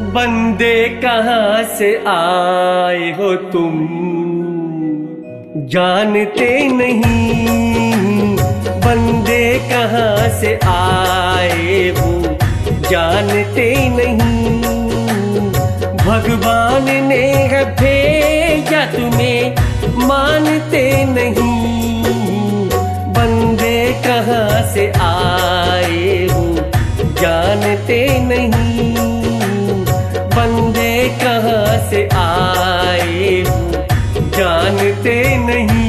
बंदे कहाँ से आए हो तुम जानते नहीं, बंदे कहाँ से आए हो जानते नहीं। भगवान ने है भेजा तुम्हें मानते नहीं, बंदे कहाँ से आए हो जानते नहीं, बंदे कहाँ से आए हो जानते नहीं।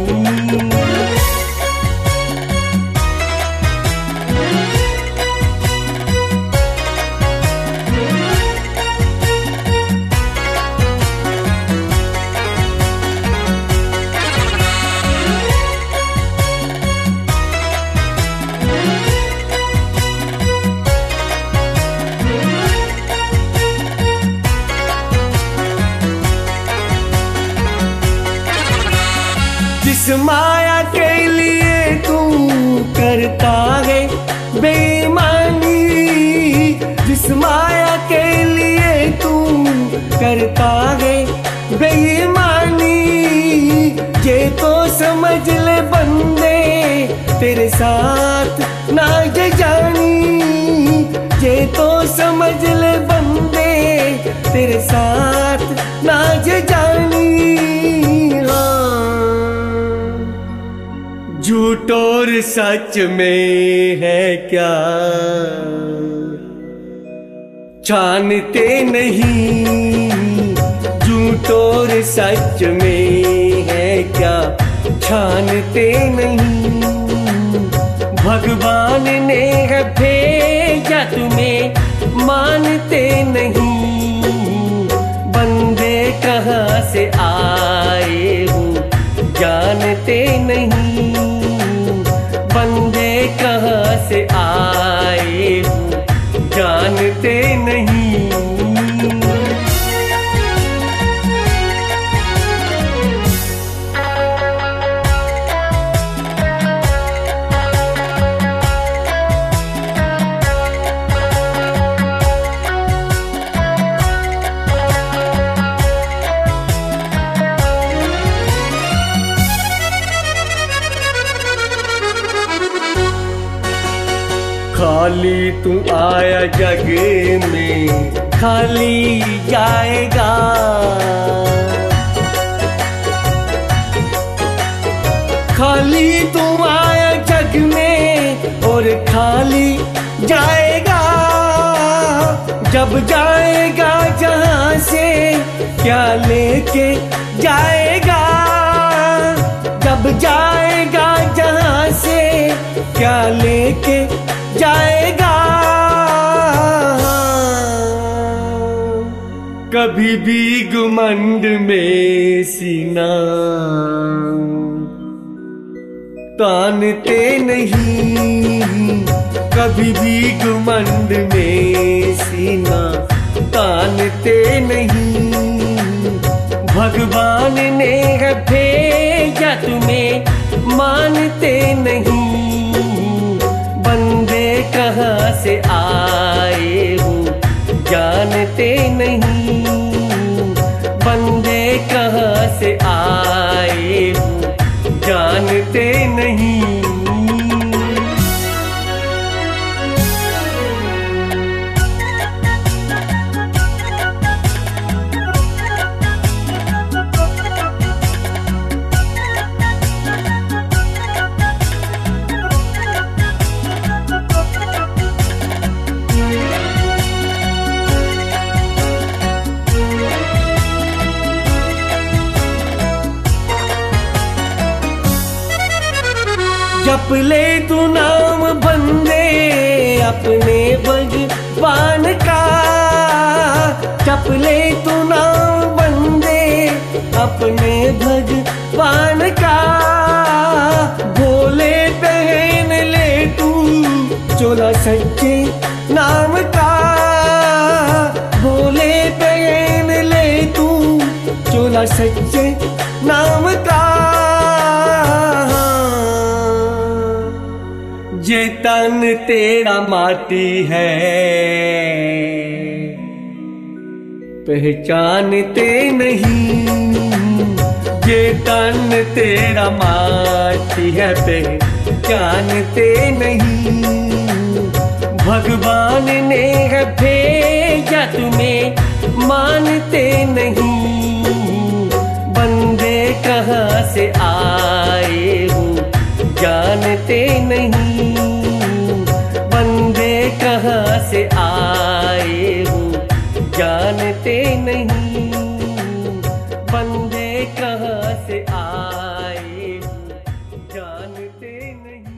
जिस माया के लिए तू करता है बेईमानी, जिस माया के लिए तू करता है बेईमानी, ये तो समझ ले बंदे तेरे साथ ना ये जानी, ये तो समझ ले बंदे तेरे साथ ना ये जानी। झूठ और सच में है क्या छानते नहीं, झूठ और सच में है क्या छानते नहीं। भगवान ने है भेजा तुम्हें मानते नहीं, बंदे कहाँ से आए हो जानते नहीं, बंदे कहाँ से आए हो जानते नहीं। खाली तू आया जग में खाली जाएगा, खाली तू आया जग में और खाली जाएगा। जब जाएगा जहाँ से क्या लेके जाएगा, जब जाएगा जहाँ से क्या लेके जाएगा। कभी भी घमंड में सीना तानते नहीं, कभी भी घमंड में सीना तानते नहीं। भगवान ने है भेजा तुम्हें मानते नहीं, बंदे कहाँ से आए हो जानते नहीं, बंदे कहाँ से आए हो जानते नहीं। जप ले तू नाम बंदे अपने भगवान का, जप ले तू नाम बंदे अपने भगवान का। भोले पहन ले तू चोला सच्चे नाम का, भोले पहन ले तू चोला सच्चे नाम का। ये तन तेरा माटी है पहचानते नहीं। ये तन तेरा माटी है पहचानते नहीं। भगवान ने है भेजा तुम्हें मानते नहीं। बंदे कहाँ से आए हो जानते नहीं। बंदे कहाँ से आए हो जानते नहीं। बंदे कहाँ से आए हो जानते नहीं।